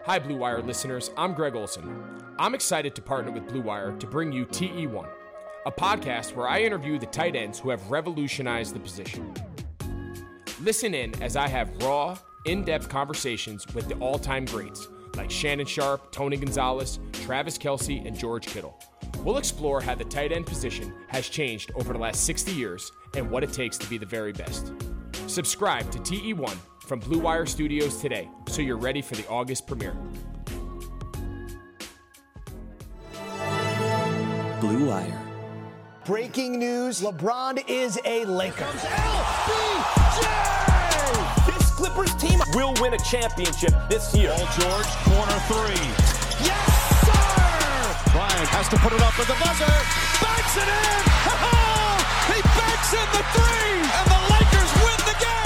Hi, Blue Wire listeners. I'm Greg Olson. I'm excited to partner with Blue Wire to bring you TE1, a podcast where I interview the tight ends who have revolutionized the position. Listen in as I have raw, in-depth conversations with the all-time greats like Shannon Sharpe, Tony Gonzalez, Travis Kelce, and George Kittle. We'll explore how the tight end position has changed over the last 60 years and what it takes to be the very best. Subscribe to TE1 from Blue Wire Studios today, so you're ready for the August premiere. Blue Wire. Breaking news, LeBron is a Laker. Comes LBJ! This Clippers team will win a championship this year. Paul George, corner three. Yes, sir! Bryant has to put it up with the buzzer. Banks it in! Ha-ha! He banks in the three! And the Lakers win the game!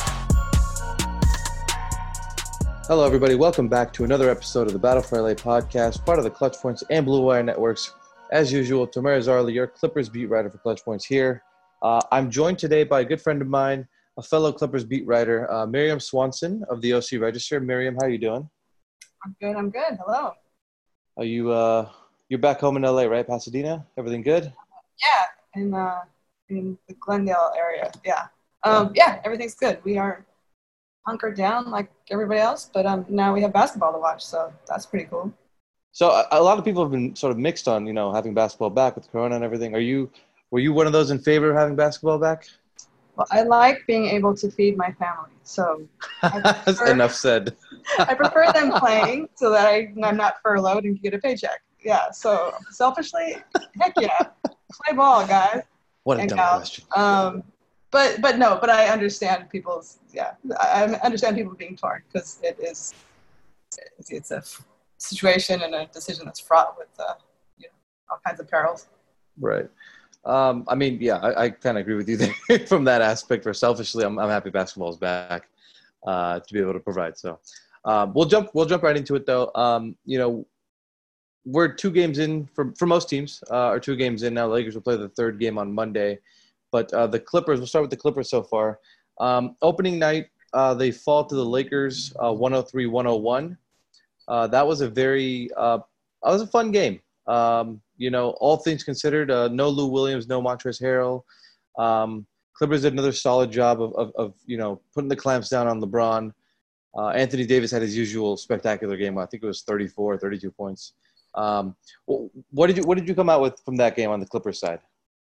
Hello, everybody. Welcome back to another episode of the Battle for LA podcast, part of the Clutch Points and Blue Wire Networks. As usual, Tamara Zarli, your Clippers beat writer for Clutch Points here. I'm joined today by a good friend of mine, a fellow Clippers beat writer, Miriam Swanson of the OC Register. Miriam, how are you doing? I'm good. Hello. Are you you're back home in LA, right? Pasadena? Everything good? Yeah, in the Glendale area. Yeah. Yeah, everything's good. We are hunkered down like everybody else, but now we have basketball to watch, so that's pretty cool. So a lot of people have been sort of mixed on, having basketball back with Corona and everything. Were you one of those in favor of having basketball back? Well, I like being able to feed my family, so Enough said. I prefer them playing so that I'm not furloughed and get a paycheck. Yeah, so selfishly, heck yeah, play ball, guys. What a dumb question. But I understand I understand people being torn because it's a situation and a decision that's fraught with all kinds of perils. Right. I kind of agree with you there from that aspect. For selfishly, I'm happy basketball's back to be able to provide. So we'll jump right into it though. We're 2 games in for most teams are 2 games in now. The Lakers will play the 3rd game on Monday, but the Clippers. We'll start with the Clippers so far. Opening night, they fall to the Lakers 103-101. That was a fun game. All things considered, no Lou Williams, no Montrezl Harrell. Clippers did another solid job of putting the clamps down on LeBron. Anthony Davis had his usual spectacular game. I think it was 34, 32 points. What did you come out with from that game on the Clippers side?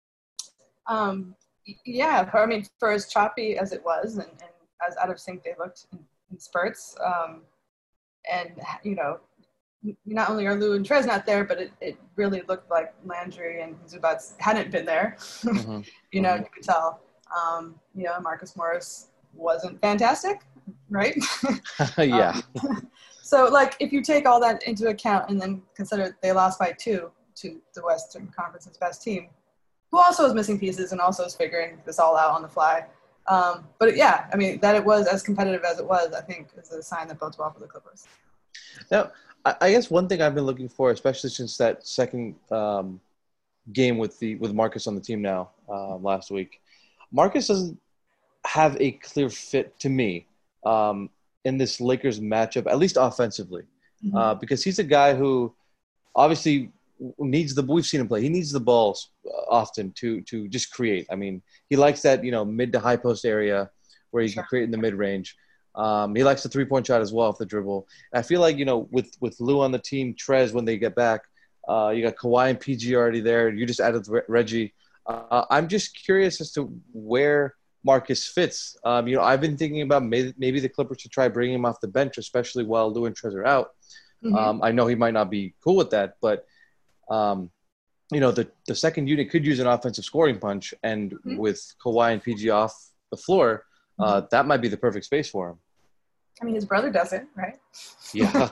Yeah, for as choppy as it was and as out of sync they looked in spurts, not only are Lou and Trez not there, but it really looked like Landry and Zubats hadn't been there. Mm-hmm. You could tell. Marcus Morris wasn't fantastic, right? Yeah. So, if you take all that into account and then consider they lost by 2 to the Western Conference's best team, who also is missing pieces and also is figuring this all out on the fly. But yeah, that it was as competitive as it was, I think, is a sign that bodes well for the Clippers. Now, I guess one thing I've been looking for, especially since that second game with Marcus on the team now last week, Marcus doesn't have a clear fit to me in this Lakers matchup, at least offensively, because he's a guy who obviously we've seen him play. He needs the balls often to just create. He likes that, mid to high post area where he can create in the mid range. He likes the 3-point shot as well off the dribble. And I feel like, with Lou on the team, Trez, when they get back, you got Kawhi and PG already there. You just added Reggie. I'm just curious as to where Marcus fits. I've been thinking about maybe the Clippers should try bringing him off the bench, especially while Lou and Trez are out. Mm-hmm. I know he might not be cool with that, but the second unit could use an offensive scoring punch, and with Kawhi and PG off the floor, that might be the perfect space for him. His brother does it, right? Yeah.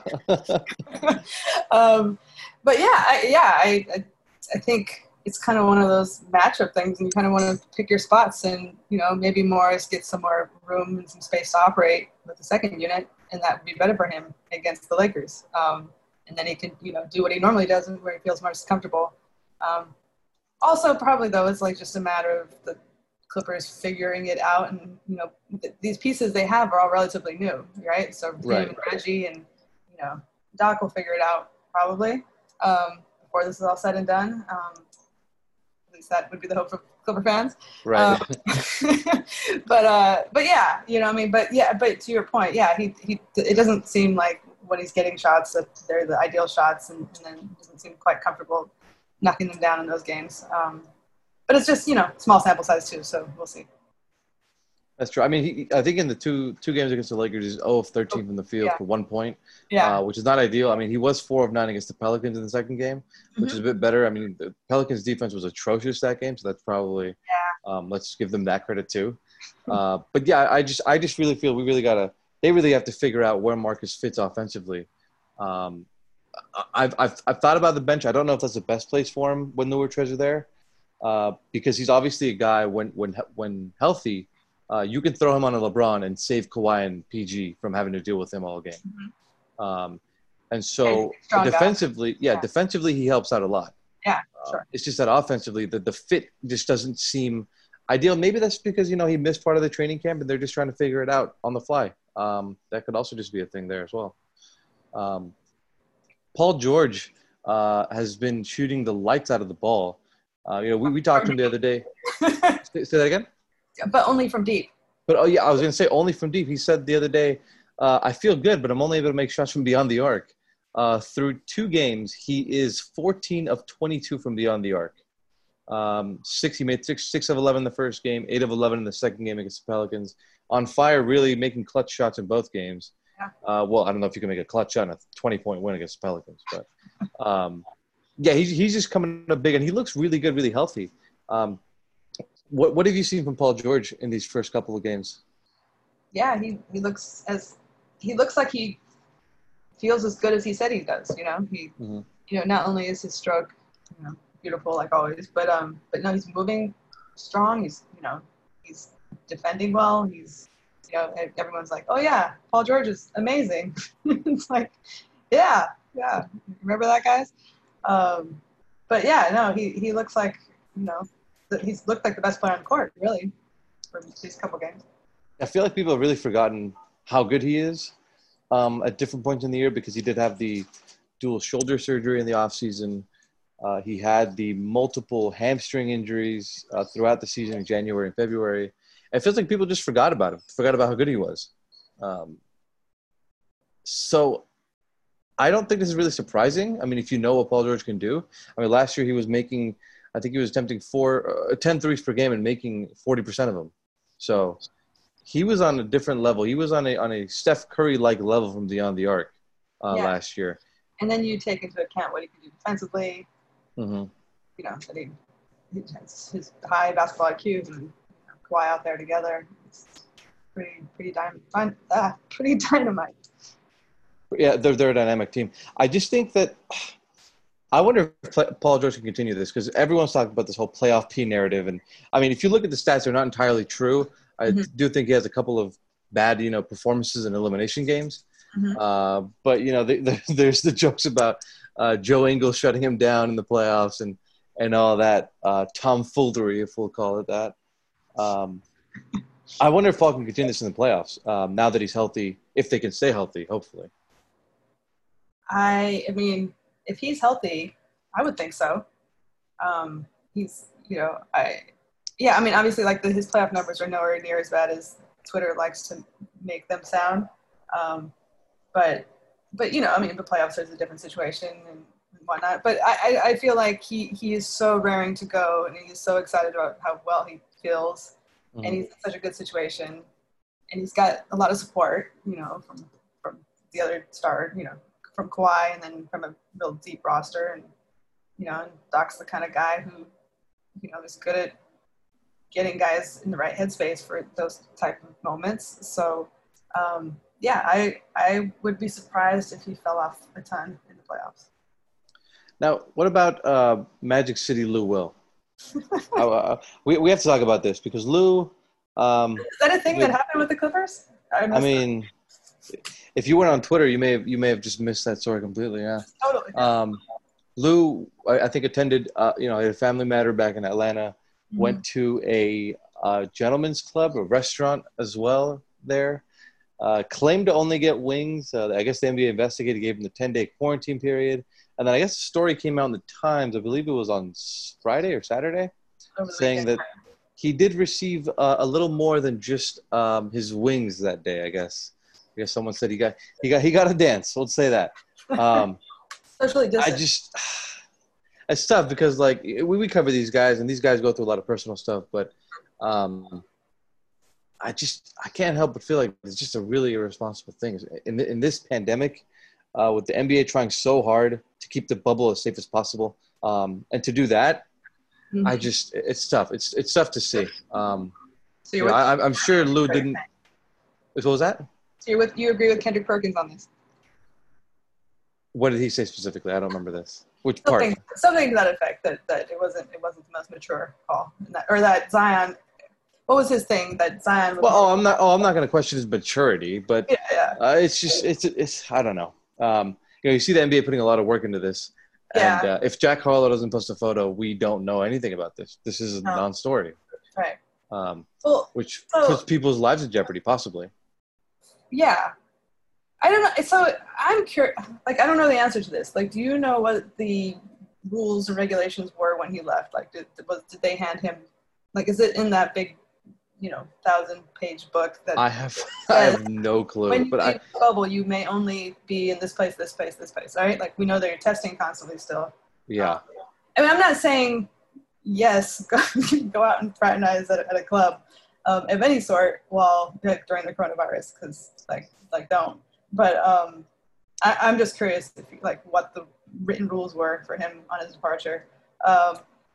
But I think it's kind of one of those matchup things, and you kind of want to pick your spots, and maybe Morris gets some more room and some space to operate with the second unit, and that would be better for him against the Lakers. And then he can, do what he normally does and where he feels most comfortable. Also, probably, though, it's just a matter of the Clippers figuring it out. And, these pieces they have are all relatively new, right? So, Reggie and, Doc will figure it out probably before this is all said and done. At least that would be the hope for Clipper fans. Right. But yeah, you know, I mean, but to your point, yeah, he it doesn't seem like when he's getting shots that they're the ideal shots, and then doesn't seem quite comfortable knocking them down in those games. But it's just, you know, small sample size too, so we'll see. That's true. I mean, I think in the two games against the Lakers, he's 0 of 13 from the field for 1 point, which is not ideal. I mean, he was 4 of 9 against the Pelicans in the second game, which is a bit better. I mean, the Pelicans' defense was atrocious that game, so that's probably let's give them that credit too. But yeah, I just really feel they really have to figure out where Marcus fits offensively. I've thought about the bench. I don't know if that's the best place for him when Lou or Trez are there, because he's obviously a guy when healthy. You can throw him on a LeBron and save Kawhi and PG from having to deal with him all game. And so defensively, defensively he helps out a lot. Yeah, sure. It's just that offensively, the fit just doesn't seem ideal. Maybe that's because, you know, he missed part of the training camp and they're just trying to figure it out on the fly. That could also just be a thing there as well. Paul George has been shooting the lights out of the ball. You know, we talked to him the other day. Say that again? But only from deep. But, I was going to say only from deep. He said the other day, I feel good, but I'm only able to make shots from beyond the arc. Through 2 games, he is 14 of 22 from beyond the arc. He made 6 of 11 in the first game, 8 of 11 in the second game against the Pelicans. On fire, really making clutch shots in both games. Yeah. Well, I don't know if you can make a clutch shot in a 20-point win against the Pelicans. But, yeah, he's just coming up big, and he looks really good, really healthy. What have you seen from Paul George in these first couple of games? Yeah, he looks like he feels as good as he said he does. You know, you know, not only is his stroke, you know, beautiful like always, but no, he's moving strong. He's defending well. He's, you know, everyone's like, oh yeah, Paul George is amazing. It's like, yeah, remember that, guys? But yeah, no, he looks like, you know, he's looked like the best player on the court, really, for these couple games. I feel like people have really forgotten how good he is at different points in the year, because he did have the dual shoulder surgery in the offseason. He had the multiple hamstring injuries throughout the season in January and February. It feels like people just forgot about him, forgot about how good he was. So I don't think this is really surprising. I mean, if you know what Paul George can do. I mean, last year he was making – I think he was attempting 10 threes per game and making 40% of them. So he was on a different level. He was on a Steph Curry-like level from beyond the arc last year. And then you take into account what he can do defensively. Mm-hmm. You know, I mean, his high basketball IQ and, you know, Kawhi out there together. It's pretty dynamite. Yeah, they're a dynamic team. I just think that – I wonder if Paul George can continue this, because everyone's talking about this whole playoff P narrative. And, I mean, if you look at the stats, they're not entirely true. I do think he has a couple of bad, you know, performances in elimination games. But, you know, there's the jokes about Joe Ingles shutting him down in the playoffs and all that tomfoolery, if we'll call it that. I wonder if Paul can continue this in the playoffs now that he's healthy, if they can stay healthy, hopefully. I mean, if he's healthy, I would think so. He's, you know, I mean, obviously, like his playoff numbers are nowhere near as bad as Twitter likes to make them sound. But you know, I mean, the playoffs is a different situation and whatnot. But I feel like he is so raring to go, and he's so excited about how well he feels, and he's in such a good situation, and he's got a lot of support, you know, from the other star, you know, from Kawhi, and then from a real deep roster. And, you know, and Doc's the kind of guy who, you know, is good at getting guys in the right headspace for those type of moments. So, yeah, I would be surprised if he fell off a ton in the playoffs. Now, what about Magic City Lou Will? We have to talk about this, because Lou is that a thing that happened with the Clippers? I mean, if you went on Twitter, you may have just missed that story completely. Yeah. Totally. Lou, I think, attended you know, a family matter back in Atlanta. Went to a gentleman's club, a restaurant as well there, Claimed to only get wings. I guess the NBA investigator gave him the 10-day quarantine period. And then I guess the story came out in the Times, I believe it was on Friday or Saturday, saying that he did receive a little more than just his wings that day, I guess. I guess someone said he got a dance. Let's say that. Socially distant. It's tough because, like, we cover these guys, and these guys go through a lot of personal stuff, but I can't help but feel like it's just a really irresponsible thing. In this pandemic, with the NBA trying so hard to keep the bubble as safe as possible, and to do that, it's tough. It's tough to see. I'm sure Lou didn't. What was that? So you agree with Kendrick Perkins on this? What did he say specifically? I don't remember this. Which part? Something to that effect. That it wasn't the most mature call, or that Zion. What was his thing that Zion? I'm not going to question his maturity, but it's I don't know. You see the NBA putting a lot of work into this, and if Jack Harlow doesn't post a photo, we don't know anything about this. This is a non-story, right? Which puts people's lives in jeopardy, possibly. Yeah, I don't know. So I'm curious. Like, I don't know the answer to this. Like, do you know what the rules and regulations were when he left? Like, did they hand him? Like, is it in that big, 1,000-page book that I have no clue. When you leave the bubble, you may only be in this place, right? Like, we know that you're testing constantly still. Yeah. I mean, I'm not saying yes, go out and fraternize at a club of any sort during the coronavirus, because like don't. But I'm just curious if what the written rules were for him on his departure. I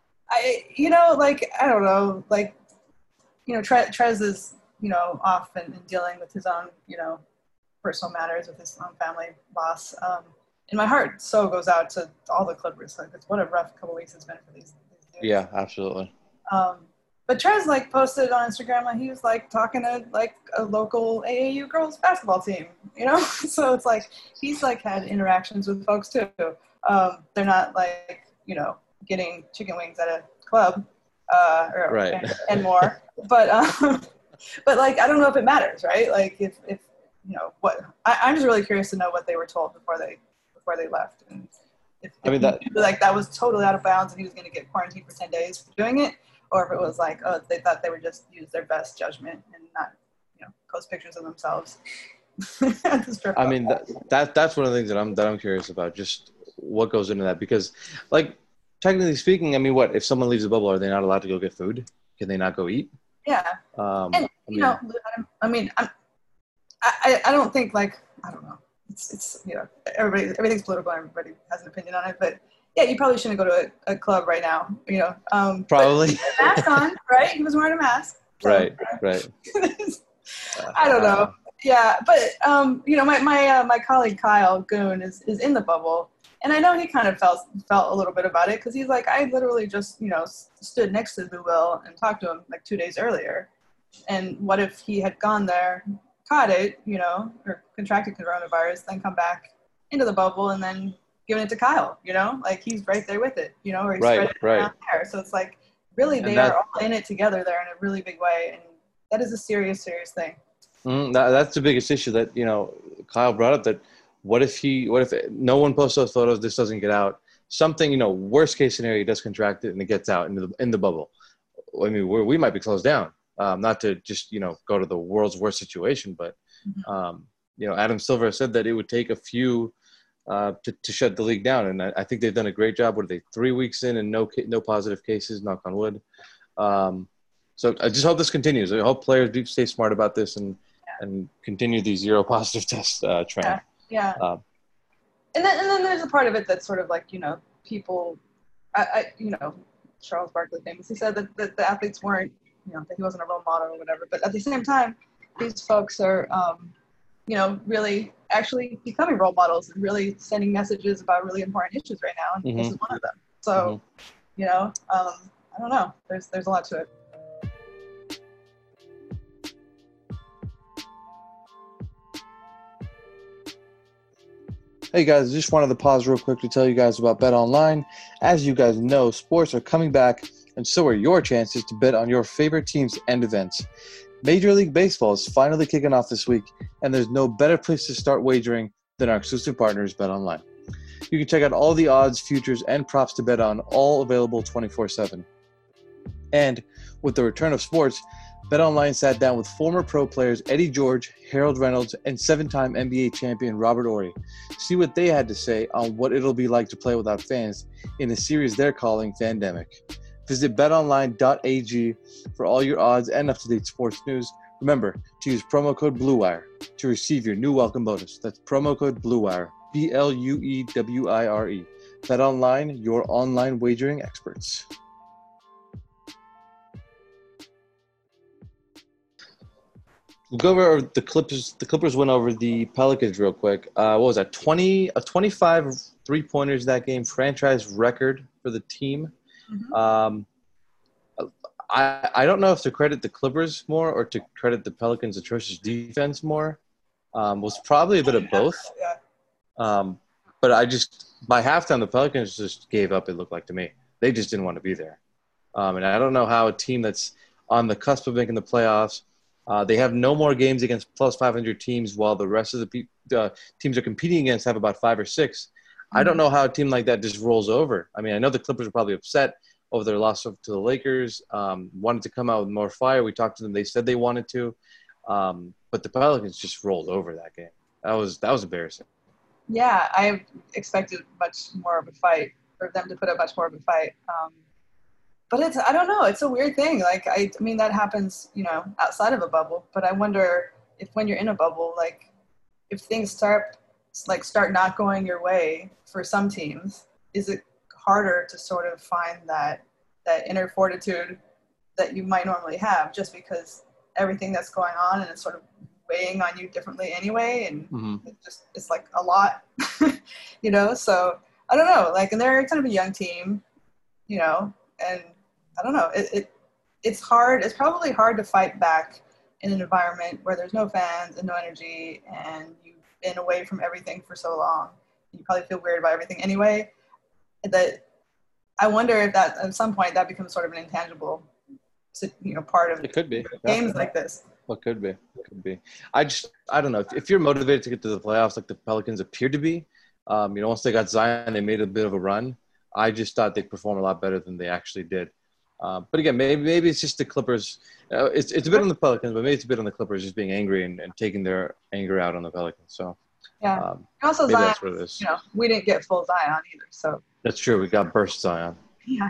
don't know, Trez is, off and dealing with his own, personal matters with his own family loss. And my heart so goes out to all the Clippers. Like, what a rough couple weeks it's been for these dudes. Yeah, absolutely. But Trez posted on Instagram he was talking to a local AAU girls basketball team, So it's he's had interactions with folks too. They're not getting chicken wings at a club. Right. and more, but I don't know if it matters, right? If what I'm just really curious to know what they were told before they left, and if that was totally out of bounds and he was going to get quarantined for 10 days for doing it, or if it was they thought they would just use their best judgment and not post pictures of themselves. I mean that's one of the things that I'm curious about, just what goes into that, because technically speaking, I mean, what if someone leaves the bubble? Are they not allowed to go get food? Can they not go eat? Yeah. I don't think I don't know. It's everything's political and everybody has an opinion on it, but yeah, you probably shouldn't go to a club right now. Probably. Mask on, right? He was wearing a mask. So. Right. I don't know. Yeah, but my colleague Kyle Goon is in the bubble. And I know he kind of felt a little bit about it, because he's I literally just, stood next to Lou Will and talked to him 2 days earlier. And what if he had gone there, caught it, or contracted coronavirus, then come back into the bubble and then given it to Kyle, he's right there with it, or he's right down there. So it's really they are all in it together there in a really big way. And that is a serious, serious thing. That's the biggest issue that, Kyle brought up, that what if no one posts those photos, this doesn't get out? Something, worst case scenario, he does contract it and it gets out in the bubble. I mean, we might be closed down. Not to just, go to the world's worst situation, but, Adam Silver said that it would take a few to shut the league down. And I think they've done a great job. What are they, 3 weeks in and no positive cases, knock on wood. So I just hope this continues. I hope players do stay smart about this and continue the zero positive test trend. Yeah. And then there's a part of it that's sort of people, Charles Barkley famously said that the athletes weren't, that he wasn't a role model or whatever. But at the same time, these folks are, really actually becoming role models and really sending messages about really important issues right now. And this is one of them. So, I don't know. There's a lot to it. Hey guys, just wanted to pause real quick to tell you guys about BetOnline. As you guys know, sports are coming back, and so are your chances to bet on your favorite teams and events. Major League Baseball is finally kicking off this week, and there's no better place to start wagering than our exclusive partners, BetOnline. You can check out all the odds, futures, and props to bet on, all available 24/7. And with the return of sports, BetOnline sat down with former pro players Eddie George, Harold Reynolds, and 7-time NBA champion Robert Horry. See what they had to say on what it'll be like to play without fans in a series they're calling Fandemic. Visit betonline.ag for all your odds and up-to-date sports news. Remember to use promo code BLUEWIRE to receive your new welcome bonus. That's promo code BLUEWIRE, BLUEWIRE. BetOnline, your online wagering experts. We'll go over the Clippers. The Clippers went over the Pelicans real quick. What was that? 25 3-pointers that game, franchise record for the team. Mm-hmm. I don't know if to credit the Clippers more or to credit the Pelicans' atrocious defense more. Was probably a bit of both. But by halftime, the Pelicans just gave up, it looked like to me. They just didn't want to be there. And I don't know how a team that's on the cusp of making the playoffs, they have no more games against plus 500 teams while the rest of the teams are competing against have about 5 or 6. I don't know how a team like that just rolls over. I mean, I know the Clippers are probably upset over their loss to the Lakers, wanted to come out with more fire. We talked to them. They said they wanted to. But the Pelicans just rolled over that game. That was embarrassing. Yeah, I expected much more of a fight, or them to put up much more of a fight. But I don't know. It's a weird thing. Like, I mean, that happens, outside of a bubble. But I wonder if when you're in a bubble, like, if things start not going your way for some teams, is it harder to sort of find that inner fortitude that you might normally have just because everything that's going on and it's sort of weighing on you differently anyway, and it's like a lot, so I don't know, like, and they're kind of a young team, and I don't know, it's hard. It's probably hard to fight back in an environment where there's no fans and no energy and you've been away from everything for so long. You probably feel weird about everything anyway. That I wonder if that at some point that becomes sort of an intangible, part of it. Could be games like this. Well, could be. I don't know if you're motivated to get to the playoffs like the Pelicans appeared to be. Once they got Zion, they made a bit of a run. I just thought they'd perform a lot better than they actually did. But again, maybe it's just the Clippers. It's a bit on the Pelicans, but maybe it's a bit on the Clippers just being angry and taking their anger out on the Pelicans. So yeah. Also, Zion, that's what it is. We didn't get full Zion either. So that's true. We got burst Zion. Yeah.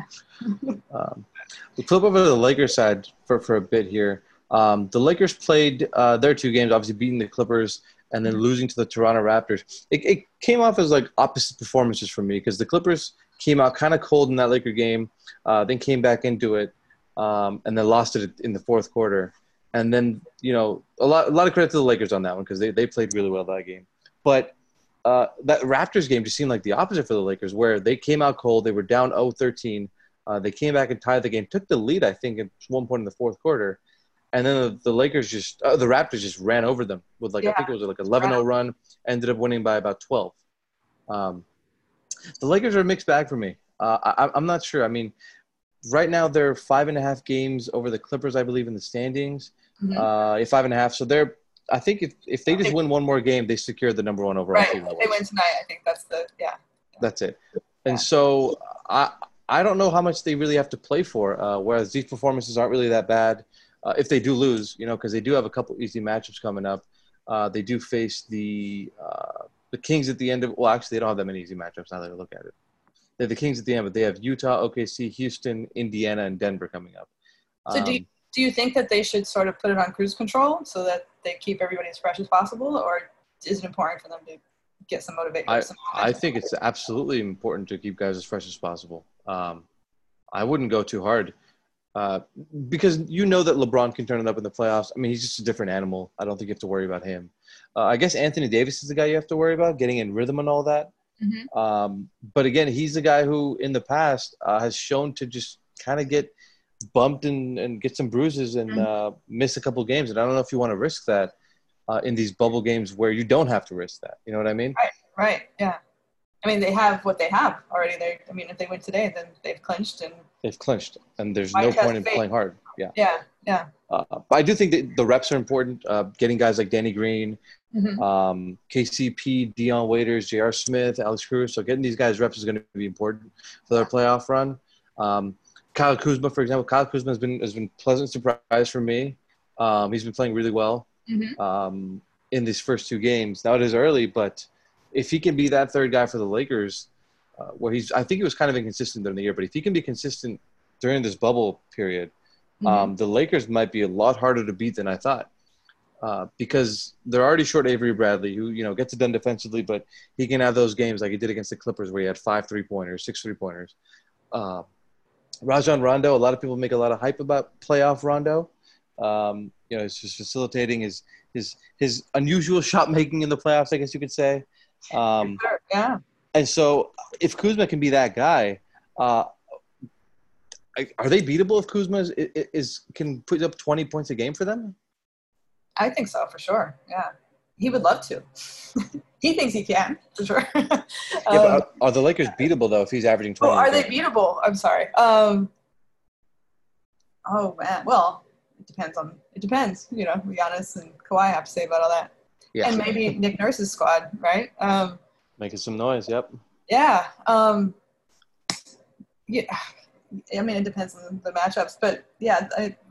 We'll flip over to the Lakers side for a bit here. The Lakers played their 2 games, obviously beating the Clippers and then losing to the Toronto Raptors. It came off as like opposite performances for me because the Clippers came out kind of cold in that Laker game, then came back into it, and then lost it in the fourth quarter. And then, a lot of credit to the Lakers on that one because they played really well that game. But that Raptors game just seemed like the opposite for the Lakers, where they came out cold. They were down 0-13. They came back and tied the game, took the lead, I think, at one point in the fourth quarter. And then the Raptors just ran over them with I think it was like 11-0 run, ended up winning by about 12. The Lakers are a mixed bag for me. I'm not sure. I mean, right now they're 5.5 games over the Clippers, I believe, in the standings. 5.5. So I think if they just win one more game, they secure the number 1 overall seed. Right. If they win tonight, I think that's That's it. And so I don't know how much they really have to play for, whereas these performances aren't really that bad. If they do lose, because they do have a couple easy matchups coming up. They do face the Kings at the end of – well, actually, they don't have that many easy matchups now that I look at it. They have the Kings at the end, but they have Utah, OKC, Houston, Indiana, and Denver coming up. So do you think that they should sort of put it on cruise control so that they keep everybody as fresh as possible, or is it important for them to get some motivation? I think it's absolutely important to keep guys as fresh as possible. I wouldn't go too hard. Because that LeBron can turn it up in the playoffs. I mean, he's just a different animal. I don't think you have to worry about him. I guess Anthony Davis is the guy you have to worry about, getting in rhythm and all that. But again, he's the guy who in the past has shown to just kind of get bumped and get some bruises and miss a couple games. And I don't know if you want to risk that in these bubble games where you don't have to risk that. You know what I mean? Right. Yeah. I mean, they have what they have already. If they win today, then they've clinched. And there's no point in playing hard. Yeah. Yeah. But I do think that the reps are important. Getting guys like Danny Green, Mm-hmm. KCP, Dion Waiters, J.R. Smith, Alex Cruz. So getting these guys reps is going to be important for their playoff run. Kyle Kuzma, for example. Kyle Kuzma has been pleasant surprise for me. He's been playing really well in these first two games. Now it is early, but if he can be that third guy for the Lakers, I think he was kind of inconsistent during the year, but if he can be consistent during this bubble period, the Lakers might be a lot harder to beat than I thought. Because they're already short Avery Bradley, who gets it done defensively, but he can have those games like he did against the Clippers where he had 5 3-pointers, 6 3-pointers. Rajon Rondo, a lot of people make a lot of hype about playoff Rondo. It's just facilitating his unusual shot making in the playoffs, I guess you could say. Yeah. And so, if Kuzma can be that guy, are they beatable if Kuzma can put up 20 points a game for them? I think so, for sure. Yeah. He would love to. He thinks he can, for sure. But are the Lakers beatable, though, if he's averaging 20? Are they beatable? I'm sorry. Oh, man. Well, it depends. Giannis and Kawhi have to say about all that. Yeah. And maybe Nick Nurse's squad, right? Making some noise, yep. Yeah. Yeah. I mean, it depends on the matchups. But, yeah,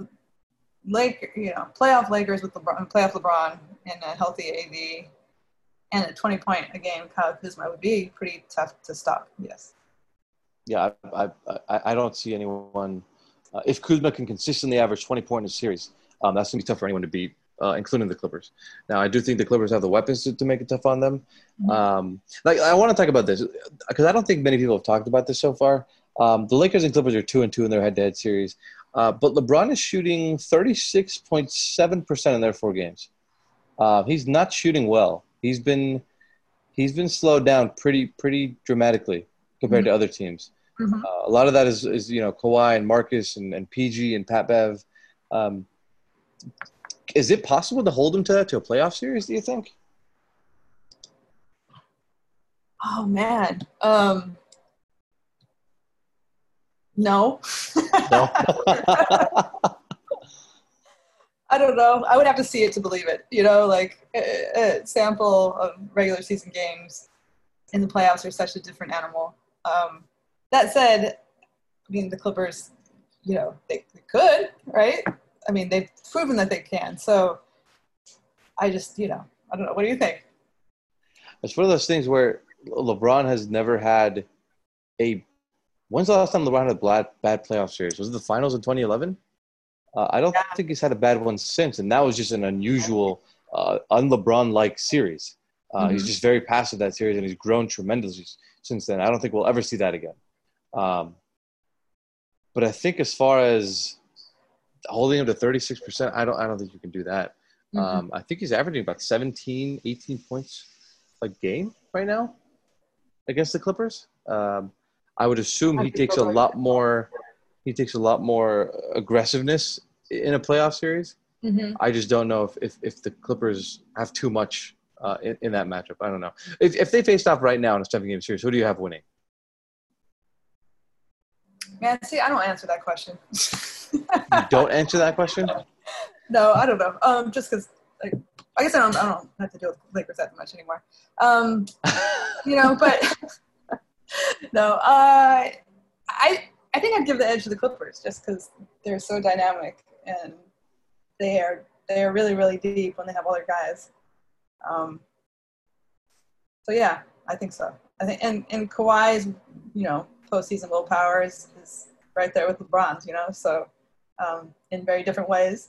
playoff Lakers with LeBron, playoff LeBron and a healthy AD and a 20-point a game Kyle Kuzma would be pretty tough to stop. Yes. Yeah, I don't see anyone. If Kuzma can consistently average 20 points in a series, that's going to be tough for anyone to beat, including the Clippers. Now, I do think the Clippers have the weapons to make it tough on them. I want to talk about this because I don't think many people have talked about this so far. The Lakers and Clippers are 2-2 in their head-to-head series. But LeBron is shooting 36.7% in their 4 games. He's not shooting well. He's been slowed down pretty dramatically compared to other teams. A lot of that is Kawhi and Marcus and PG and Pat Bev. Is it possible to hold him to a playoff series, do you think? Oh, man. No. No. I don't know. I would have to see it to believe it. A sample of regular season games in the playoffs are such a different animal. That said, I mean, the Clippers, they could, right? I mean, they've proven that they can. So I just, I don't know. What do you think? It's one of those things where LeBron has never had when's the last time LeBron had a bad playoff series? Was it the finals in 2011? I don't think he's had a bad one since, and that was just an unusual, un-LeBron-like series. He's just very passive that series, and he's grown tremendously since then. I don't think we'll ever see that again. But I think as far as holding him to 36%, I don't think you can do that. I think he's averaging about 17, 18 points a game right now against the Clippers. I would assume he takes a lot more aggressiveness in a playoff series. I just don't know if the Clippers have too much in that matchup. I don't know. If they faced off right now in a 7-game series, who do you have winning? Man, see, I don't answer that question. You don't answer that question? No, I don't know. Just because, I guess I don't have to deal with Lakers that much anymore. But no, I think I'd give the edge to the Clippers just because they're so dynamic and they are really, really deep when they have all their guys. So yeah, I think so. I think and Kawhi's postseason willpower is right there with LeBron's. So in very different ways.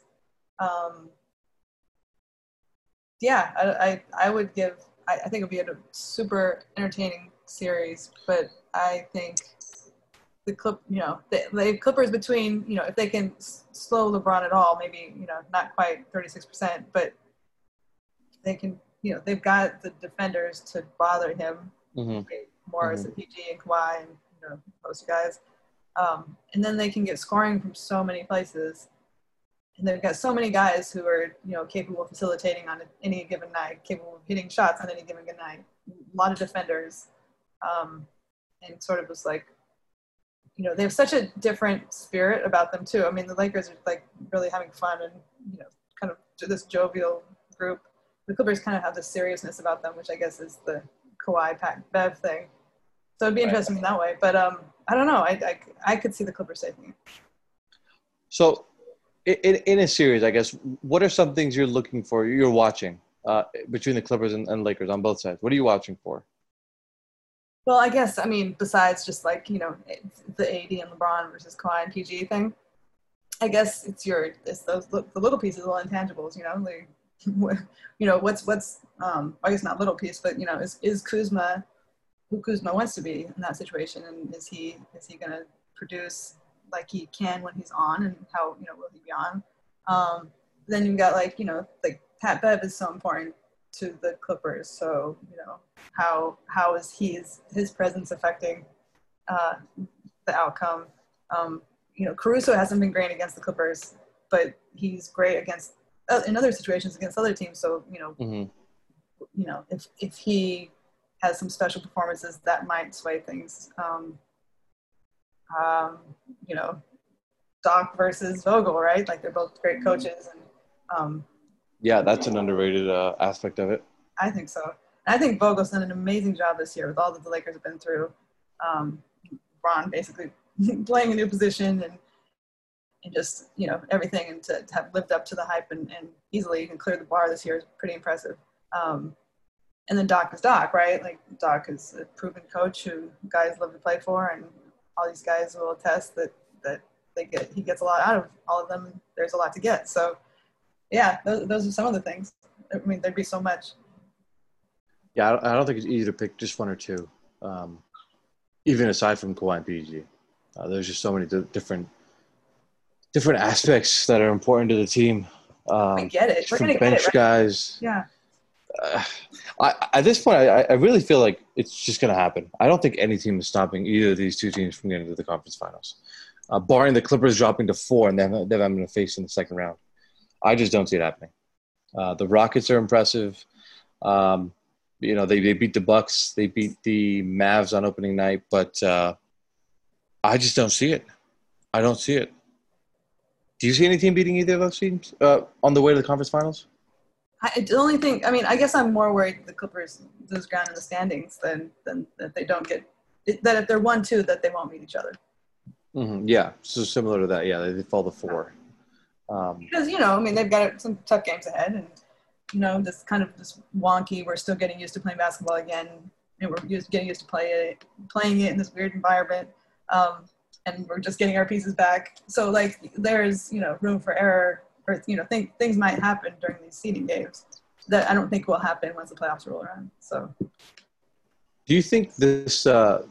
Yeah, I would give. I think it'd be a super entertaining series, but I think the Clippers between if they can slow LeBron at all, maybe not quite 36%, but they can they've got the defenders to bother him more as a PG and Kawhi and most guys, and then they can get scoring from so many places. And they've got so many guys who are, capable of facilitating on any given night, capable of hitting shots on any given night. A lot of defenders, and sort of was like they have such a different spirit about them too. I mean, the Lakers are like really having fun and, kind of this jovial group. The Clippers kind of have this seriousness about them, which I guess is the Kawhi Bev thing. So it'd be interesting in that way. But I don't know. I could see the Clippers taking it. So in a series, I guess, what are some things you're looking for, you're watching between the Clippers and Lakers on both sides? What are you watching for? Well, I guess, I mean, besides just like, the AD and LeBron versus Kawhi and PG thing, I guess it's the little pieces, the little intangibles, like, what's I guess not little piece, but, is Kuzma who Kuzma wants to be in that situation? And is he going to produce like he can when he's on, and how, will he be on? Then you've got like, like Pat Bev is so important to the Clippers. So, how is his presence affecting the outcome? Caruso hasn't been great against the Clippers, but he's great against in other situations against other teams. So, if he has some special performances, that might sway things. Doc versus Vogel, right? Like they're both great coaches, and yeah, that's an underrated aspect of it. I think so. And I think Vogel's done an amazing job this year with all that the Lakers have been through. Ron basically playing a new position and just, everything, and to have lived up to the hype and easily and cleared the bar this year is pretty impressive. And then Doc is Doc, right? Like Doc is a proven coach who guys love to play for, and all these guys will attest that he gets a lot out of all of them. There's a lot to get. So yeah, those are some of the things. I mean, there'd be so much. Yeah, I don't think it's easy to pick just one or two, even aside from Kawhi and PG. There's just so many different aspects that are important to the team. I get it. We're Different bench guys. Yeah. At this point, I really feel like it's just going to happen. I don't think any team is stopping either of these two teams from getting to the conference finals, barring the Clippers dropping to 4 and them having to face in the second round. I just don't see it happening. The Rockets are impressive. They beat the Bucks. They beat the Mavs on opening night, but I just don't see it. I don't see it. Do you see any team beating either of those teams on the way to the conference finals? The only thing, I mean, I guess I'm more worried the Clippers lose ground in the standings than that they don't get – that if they're 1-2, that they won't meet each other. Mm-hmm. Yeah, so similar to that. Yeah, they fall to 4. Because, I mean, they've got some tough games ahead, and, this kind of this wonky, we're still getting used to playing basketball again, and we're getting used to playing it in this weird environment, and we're just getting our pieces back. So, like, there's, room for error, or, things might happen during these seeding games that I don't think will happen once the playoffs roll around. So, do you think this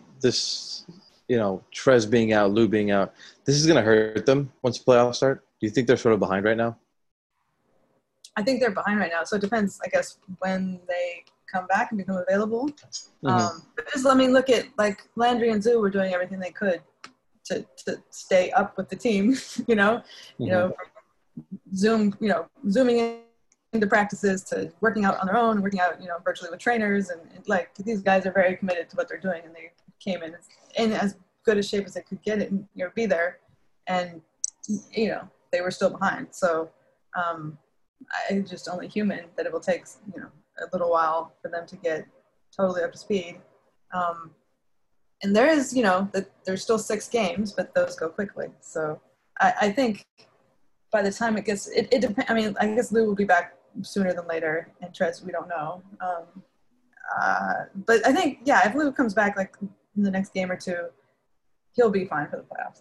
Trez being out, Lou being out, this is going to hurt them once the playoffs start? Do you think they're sort of behind right now? I think they're behind right now. So it depends, I guess, when they come back and become available. Mm-hmm. But just, I mean, look at, like, Landry and Zoo were doing everything they could to stay up with the team, Mm-hmm. Zooming into practices to working out on their own, working out, virtually with trainers. And like, these guys are very committed to what they're doing, and they came in as good a shape as they could get it and be there. And, they were still behind. So it's just only human that it will take, a little while for them to get totally up to speed. And there is, that there's still 6 games, but those go quickly. So I think by the time it gets, it depends. I mean, I guess Lou will be back sooner than later, and Trez, we don't know. But I think, yeah, if Lou comes back like in the next game or two, he'll be fine for the playoffs.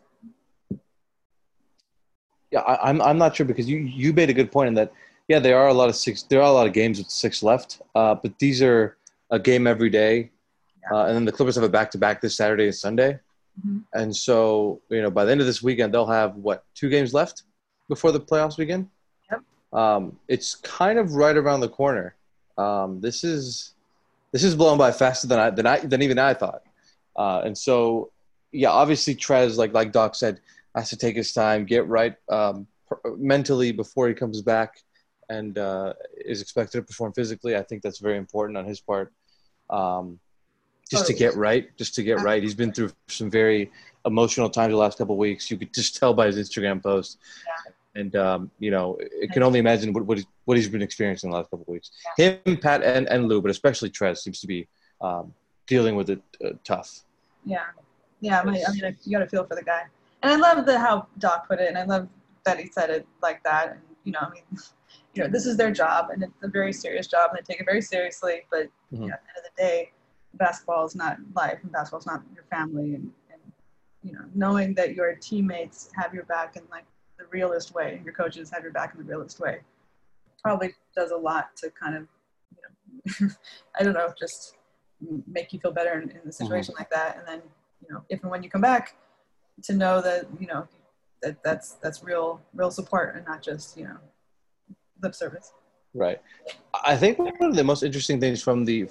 Yeah, I'm not sure, because you made a good point in that. Yeah, there are a lot of games with 6 left, but these are a game every day, and then the Clippers have a back-to-back this Saturday and Sunday, and so by the end of this weekend they'll have 2 games left before the playoffs begin. Yep. It's kind of right around the corner. This is blown by faster than even I thought, and so yeah, obviously Trez, like Doc said, has to take his time, get right mentally before he comes back, and is expected to perform physically. I think that's very important on his part. just to get right. He's been through some very emotional times the last couple of weeks. You could just tell by his Instagram post. Yeah. And, I can only imagine what he's been experiencing the last couple of weeks. Yeah. Him, Pat, and Lou, but especially Trez seems to be dealing with it tough. Yeah. Yeah, I mean, you got to feel for the guy. And I love how Doc put it, and I love that he said it like that. And, this is their job, and it's a very serious job, and they take it very seriously. But at the end of the day, basketball is not life, and basketball is not your family. And knowing that your teammates have your back in like the realest way, and your coaches have your back in the realest way, probably does a lot to kind of, I don't know, just make you feel better in a situation like that. And then, if and when you come back, to know that that's real support and not just lip service. Right. I think one of the most interesting things from the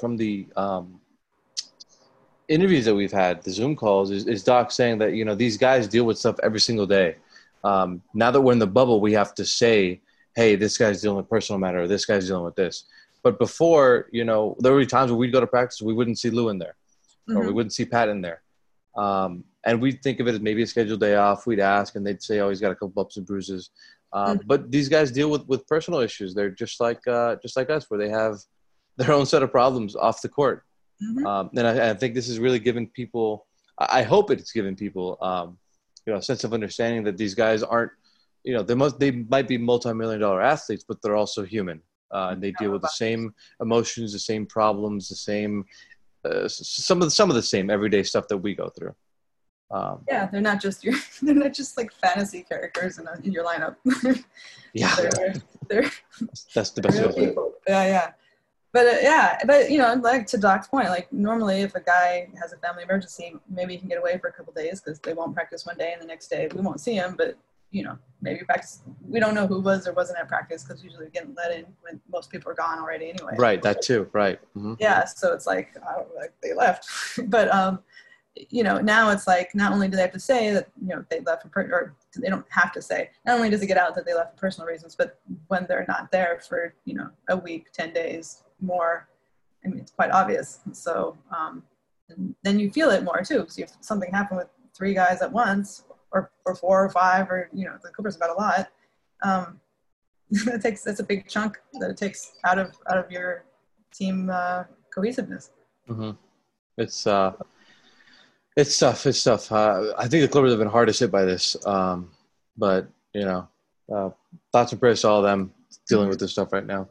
interviews that we've had, the Zoom calls, is Doc saying that these guys deal with stuff every single day. Now that we're in the bubble, we have to say, hey, this guy's dealing with personal matter, or this guy's dealing with this. But before, there would be times where we'd go to practice, we wouldn't see Lou in there, or we wouldn't see Pat in there. And we'd think of it as maybe a scheduled day off. We'd ask, and they'd say, oh, he's got a couple bumps and bruises. But these guys deal with personal issues. They're just like us, where they have their own set of problems off the court. And I think this is really giving people – I hope it's giving people a sense of understanding that these guys aren't – they might be multi-million-dollar athletes, but they're also human. And they deal with the same emotions, the same problems, the same some of the same everyday stuff that we go through. They're not just like fantasy characters in your lineup. Yeah, they're that's the best way to put it. Yeah. But like to Doc's point, like normally if a guy has a family emergency, maybe he can get away for a couple of days because they won't practice one day and the next day we won't see him. But maybe practice. We don't know who was or wasn't at practice because usually we're getting let in when most people are gone already anyway. Right, that too. Right. Mm-hmm. Yeah, so it's like they left, but now it's like not only do they have to say that they left or they don't have to say. Not only does it get out that they left for personal reasons, but when they're not there for a week, 10 days more, I mean it's quite obvious. So and then you feel it more too because if something happened with 3 guys at once. Or 4 or 5, or the Clippers have got a lot. That's a big chunk that it takes out of your team cohesiveness. Mm-hmm. It's tough. It's tough. I think the Clippers have been hardest hit by this. But thoughts and prayers to all of them dealing with this stuff right now.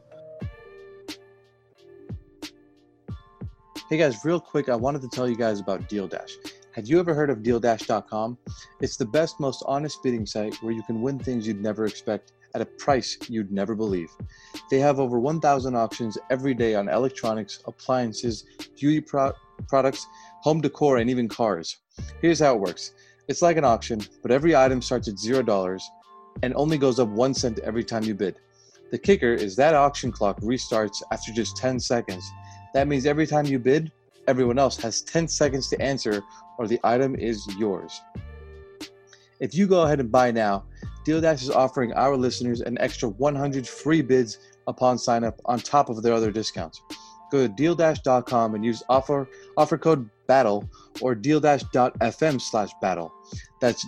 Hey guys, real quick, I wanted to tell you guys about Deal Dash. Had you ever heard of DealDash.com? It's the best, most honest bidding site where you can win things you'd never expect at a price you'd never believe. They have over 1,000 auctions every day on electronics, appliances, beauty products, home decor, and even cars. Here's how it works. It's like an auction, but every item starts at $0 and only goes up 1 cent every time you bid. The kicker is that auction clock restarts after just 10 seconds. That means every time you bid, everyone else has 10 seconds to answer or the item is yours. If you go ahead and buy now, DealDash is offering our listeners an extra 100 free bids upon sign up on top of their other discounts. Go to DealDash.com and use offer code BATTLE or DealDash.fm/battle. That's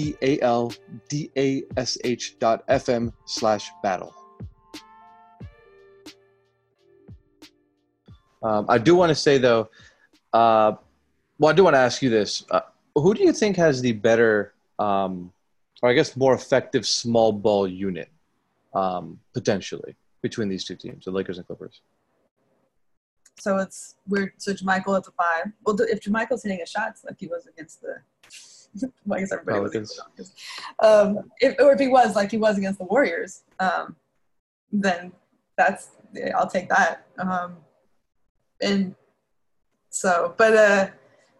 DealDash.fm/battle. I do want to say though, I do want to ask you this. Who do you think has the better, or I guess more effective small ball unit, potentially, between these two teams, the Lakers and Clippers? So it's weird. So JaMychal at the 5. Well, if JaMychal's hitting his shots like he was against the well, I guess everybody Pelicans. Was if he was like he was against the Warriors, then I'll take that. And so, but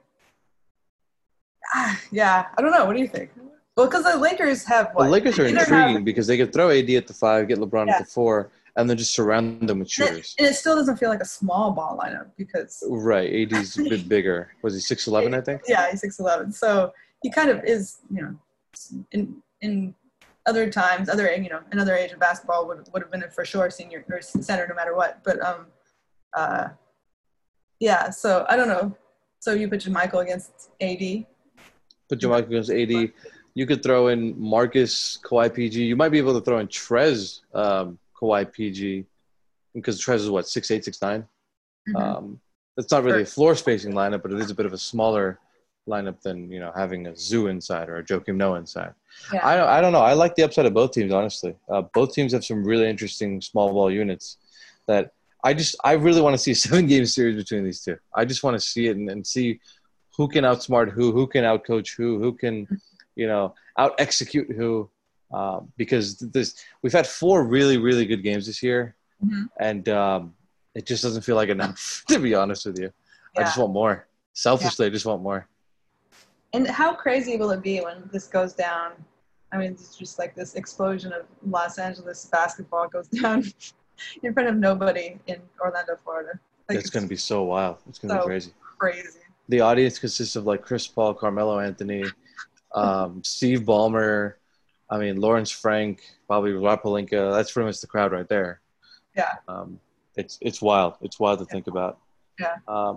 yeah, I don't know. What do you think? Well, because the Lakers have what? The Lakers are intriguing because they could throw AD at the 5, get LeBron at the 4, and then just surround them with shooters. And it still doesn't feel like a small ball lineup because right, AD's a bit bigger. Was he 6'11", I think? Yeah, he's 6'11". So he kind of is, in other times, another age of basketball would have been a for sure senior or center no matter what. But yeah, so I don't know. So you put JaMychal against AD? Put JaMychal against AD. You could throw in Marcus, Kawhi, PG. You might be able to throw in Trez, Kawhi, PG, because Trez is what, 6'8", 6'9"? That's not really a floor spacing lineup, but it is a bit of a smaller lineup than, having a Zoo inside or a Joakim Noah inside. Yeah. I don't know. I like the upside of both teams, honestly. Both teams have some really interesting small ball units that I really want to see a 7-game series between these two. I just want to see it and see who can outsmart who can outcoach who can, out execute who. Because we've had 4 really, really good games this year, and it just doesn't feel like enough, to be honest with you. Yeah. I just want more. Selfishly, I just want more. And how crazy will it be when this goes down? I mean, it's just like this explosion of Los Angeles basketball goes down in front of nobody in Orlando, Florida. It's going to be so wild. It's going to be crazy. Crazy. The audience consists of like Chris Paul, Carmelo Anthony, Steve Ballmer, Lawrence Frank, probably Rob Pelinka. That's pretty much the crowd right there. Yeah. It's wild. It's wild to think about. Yeah.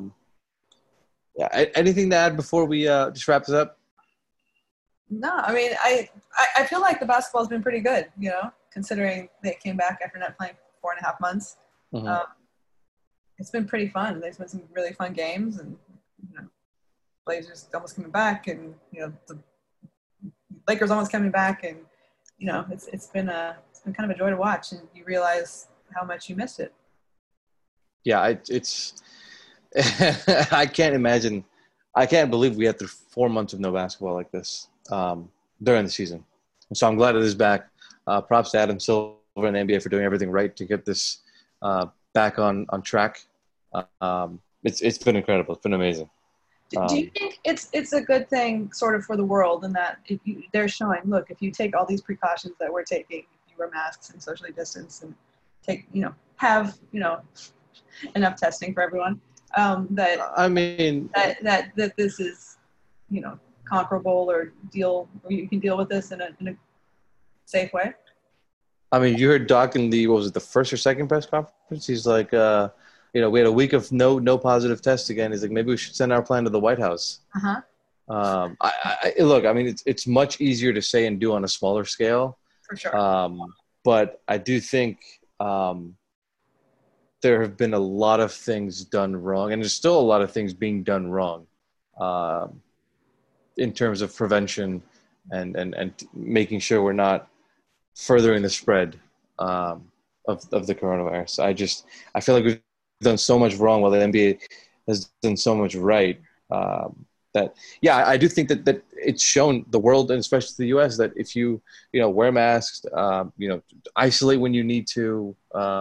Anything to add before we just wrap this up? No, I feel like the basketball's been pretty good, considering they came back after not playing for 4.5 months. It's been pretty fun. There's been some really fun games, and Blazers almost coming back, and the Lakers almost coming back, and it's been kind of a joy to watch, and you realize how much you missed it. Yeah, it's I can't believe we had 4 months of no basketball like this during the season. So I'm glad it is back. Props to Adam Silver and the NBA for doing everything right to get this back on track. It's been incredible. It's been amazing. Do you think it's a good thing sort of for the world in that they're showing, look, if you take all these precautions that we're taking, if you wear masks and socially distance and have enough testing for everyone, that this is, conquerable or you can deal with this in a safe way? You heard Doc in the first or second press conference? He's like, we had a week of no positive tests again. He's like, maybe we should send our plan to the White House. Look, it's much easier to say and do on a smaller scale. For sure. But I do think there have been a lot of things done wrong, and there's still a lot of things being done wrong in terms of prevention and making sure we're not furthering the spread of the coronavirus. I feel like we've done so much wrong while the NBA has done so much right. I do think that it's shown the world, and especially the U.S., that if you wear masks, isolate when you need to.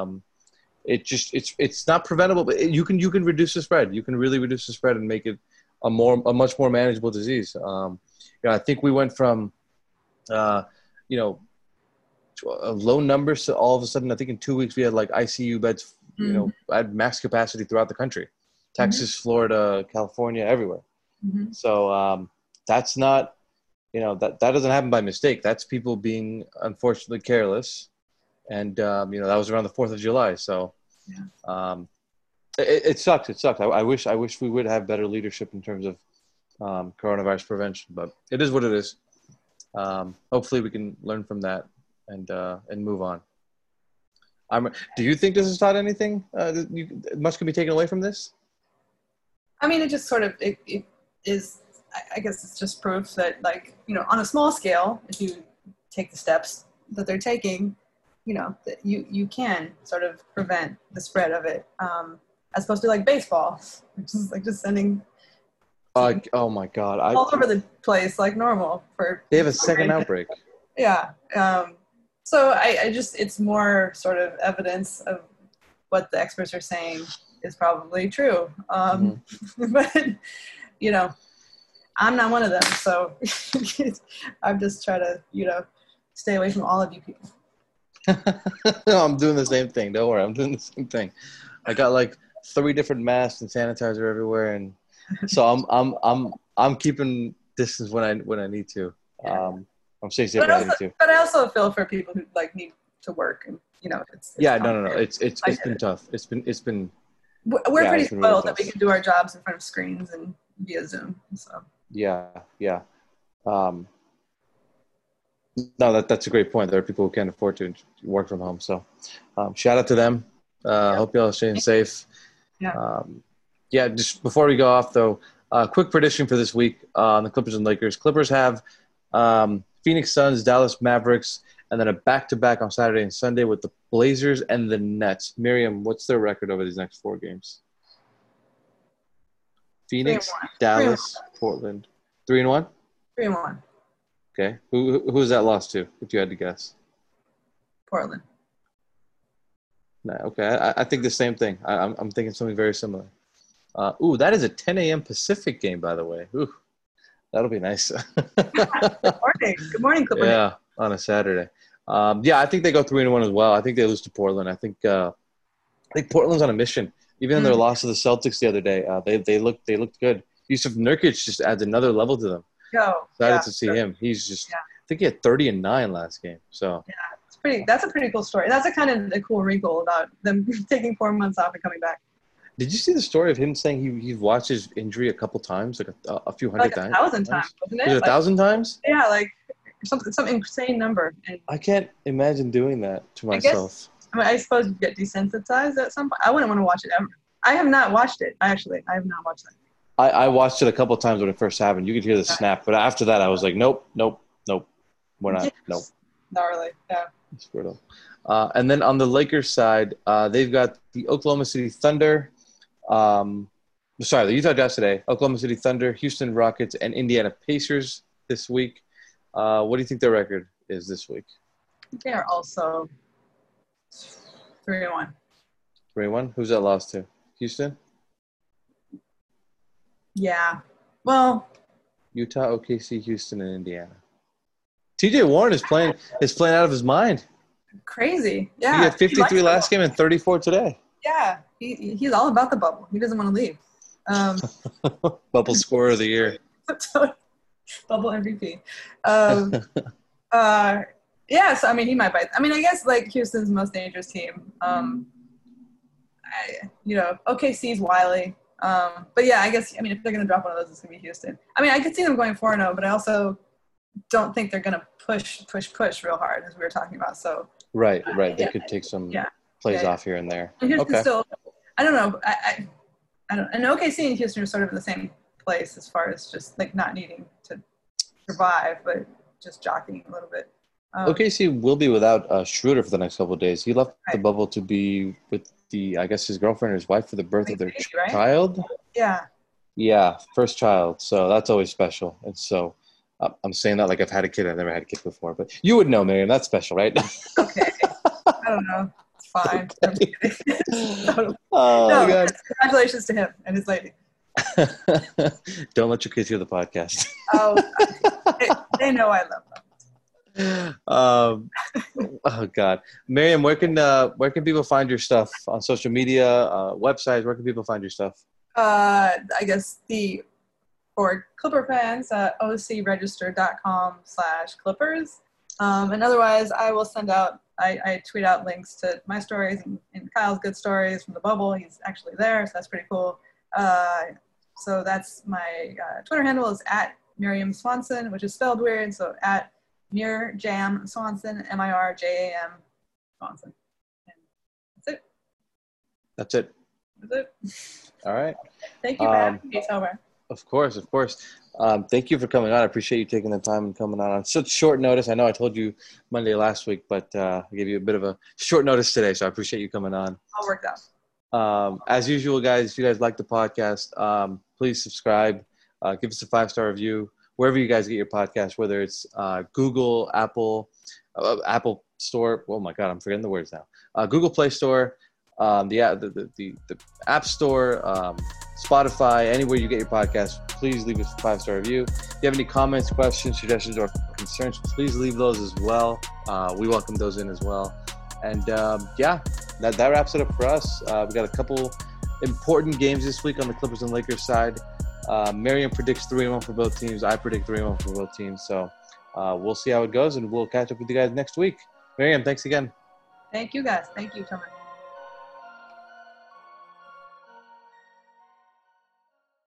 It's not preventable, but you can reduce the spread. You can really reduce the spread and make it a much more manageable disease. I think we went from low numbers to all of a sudden, I think in 2 weeks we had like ICU beds, at max capacity throughout the country, Texas, Florida, California, everywhere. So that's not, that doesn't happen by mistake. That's people being unfortunately careless. And, that was around the 4th of July. So it sucked. It sucked. I wish we would have better leadership in terms of coronavirus prevention, but it is what it is. Hopefully we can learn from that and move on. Do you think this has taught anything? Much can be taken away from this? It just sort of, it is, I guess it's just proof that, on a small scale, if you take the steps that they're taking, that you can sort of prevent the spread of it, as opposed to like baseball, which is like just sending oh my God, all over the place like normal. They have a second outbreak. Yeah. So I just, it's more sort of evidence of what the experts are saying is probably true. But, I'm not one of them. So I'm just trying to, stay away from all of you people. No, I'm doing the same thing. Don't worry. I'm doing the same thing. I got like 3 different masks and sanitizer everywhere. And so I'm keeping distance when I need to. I'm staying safe when I need to. But I also feel for people who need to work and it's no. It's been tough. It's been. We're pretty spoiled that we can do our jobs in front of screens and via Zoom. So yeah. No, that's a great point. There are people who can't afford to work from home. So shout out to them. Hope y'all are staying safe. Yeah. Just before we go off, though, quick prediction for this week on the Clippers and Lakers. Clippers have Phoenix Suns, Dallas Mavericks, and then a back-to-back on Saturday and Sunday with the Blazers and the Nets. Miriam, what's their record over these next 4 games? Phoenix, 3-1. Dallas, Portland. 3-1? 3-1. Okay. Who's that lost to, if you had to guess? Portland. No, okay. I think the same thing. I'm thinking something very similar. That is a 10 a.m. Pacific game, by the way. Ooh, that'll be nice. Good morning, Clippers. Yeah, on a Saturday. I think they go 3-1 as well. I think they lose to Portland. I think Portland's on a mission. Even in their loss to the Celtics the other day, they looked good. Yusuf Nurkic just adds another level to them. Excited to see him. He's just I think he had 30 and 9 last game. So that's a pretty cool story. That's a kind of a cool wrinkle about them taking 4 months off and coming back. Did you see the story of him saying he's watched his injury a couple times, like a few hundred times? 1,000 times, wasn't it? Was it 1,000 times? Yeah, like some insane number. And I can't imagine doing that to myself. I suppose you get desensitized at some point. I wouldn't want to watch it ever. I have not watched it. I have not watched it. I watched it a couple times when it first happened. You could hear the snap, but after that, I was like, nope. We're not. Nope. Not really. Yeah. It's brutal. And then on the Lakers side, they've got the Oklahoma City Thunder. The Utah Jazz today, Oklahoma City Thunder, Houston Rockets, and Indiana Pacers this week. What do you think their record is this week? They are also 3-1. 3-1? Who's that lost to? Houston? Yeah. Well, Utah, OKC, Houston, and Indiana. TJ Warren is playing out of his mind. Crazy. Yeah. He had 53 last game and 34 today. Yeah. He's all about the bubble. He doesn't want to leave. Bubble scorer of the year. Bubble MVP. So I mean, he might bite. I mean, I guess like Houston's most dangerous team. OKC's wily. But yeah, I guess, I mean, if they're going to drop one of those, it's going to be Houston. I mean, I could see them going 4-0, but I also don't think they're going to push real hard, as we were talking about. So Right. They could take some plays off here and there. And Houston still, I don't know. I don't. And OKC and Houston are sort of in the same place as far as just like not needing to survive, but just jockeying a little bit. OKC will be without Schroeder for the next couple of days. He left the bubble to be with his girlfriend or his wife for the birth of their child. Yeah. Yeah, first child. So that's always special. And so I'm saying that like I've had a kid. I've never had a kid before, but you would know, Miriam. That's special, right? Okay. I don't know. It's fine. God. Congratulations to him and his lady. Don't let your kids hear the podcast. They know I love them. Oh God, Miriam, where can people find your stuff on social media, websites? Where can people find your stuff? I guess for Clipper fans, ocregister.com/Clippers. And otherwise, I will send out. I tweet out links to my stories and Kyle's good stories from the bubble. He's actually there, so that's pretty cool. So that's my Twitter handle is @Miriam Swanson, which is spelled weird. So @Mirjam Swanson, MIRJAM Swanson. And that's it. All right. Thank you for having me, Tomer. Of course. Thank you for coming on. I appreciate you taking the time and coming on such short notice. I know I told you Monday last week, but I gave you a bit of a short notice today, so I appreciate you coming on. All worked out. As usual, guys, if you guys like the podcast, please subscribe. Give us a 5-star review wherever you guys get your podcast, whether it's Google, Apple Store. Oh my God, I'm forgetting the words now. Google Play Store, the App Store, Spotify, anywhere you get your podcast. Please leave us a 5-star review. If you have any comments, questions, suggestions, or concerns, please leave those as well. We welcome those in as well. And that wraps it up for us. We got a couple important games this week on the Clippers and Lakers side. Miriam predicts 3-1 for both teams. I predict 3-1 for both teams. So we'll see how it goes, and we'll catch up with you guys next week. Miriam, thanks again. Thank you, guys. Thank you, Tomer.